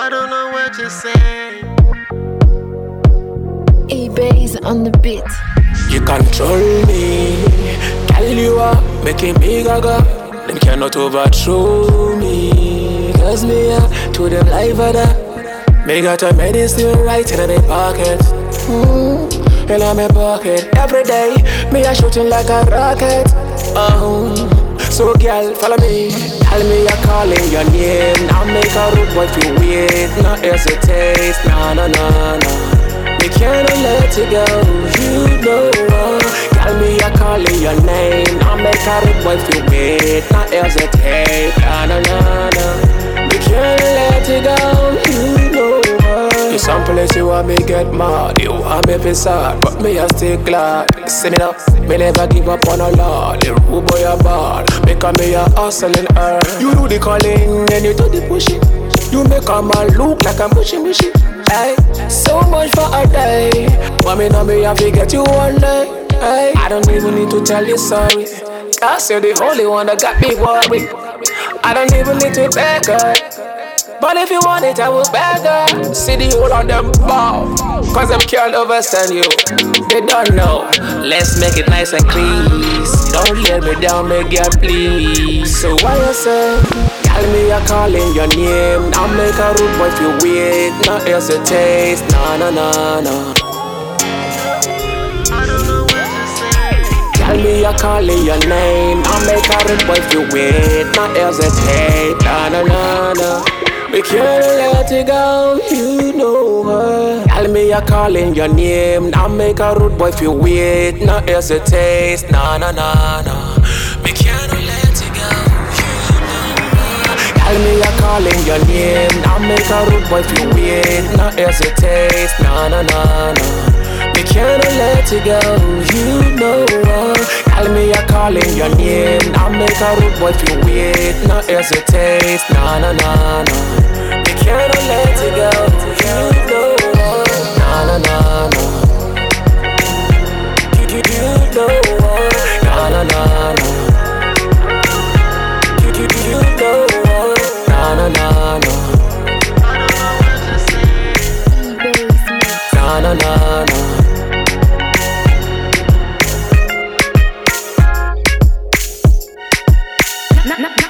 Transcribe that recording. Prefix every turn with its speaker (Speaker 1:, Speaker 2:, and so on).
Speaker 1: I don't know what you're saying.
Speaker 2: E-Bass on the beat.
Speaker 3: You control me, girl, you are making me gaga. Them cannot overthrow me, cause me to them life of that. Me got a medicine right in my pocket, in my pocket. Every day, me a shooting like a rocket. So girl, follow me. Tell me you're calling your name. Now make a rude boy feel weird. Not hesitate, nah. Me can't let you go, you know. Tell me you're calling your name. Now make a rude boy feel weird. Not hesitate, nah. Me can't let you go, you know. You some place you want me get mad, you want me be sad, but me a stay glad. See me now, me never give up on a lot. The rude boy a bad, because me a hustling her. You do the calling and you do the pushing. You make a man look like I'm pushing. Hey, so much for a day, but me know me have to get you one day. Hey, I don't even need to tell you sorry, cause you're the only one that got me worried. I don't even need to beg her, but if you want it, I will beg her. See the whole of them ball, cause them can't understand you. They don't know, let's make it nice and clean. Don't let me down, me girl, please. So why you say, tell me you're calling your name. Now make a rude boy feel weird. Not hesitate, nah. Tell me you're calling your name. Now make a rude boy feel weird. Not hesitate, nah. We can't let it go, you know her. Tell me you're calling your name. Now make a rude boy feel weird. Not hesitate, nah. We can't let it go, you know her. Tell me you're calling your name. Now make a rude boy feel weird. Not hesitate, nah. We can't let it go, you know her. Tell me you're calling your name. Now make a rude boy feel weird. Not hesitate, nah. We can't let it go, you know her. Nah. You know her. Nah. You know her. Nah.
Speaker 2: E-Bass.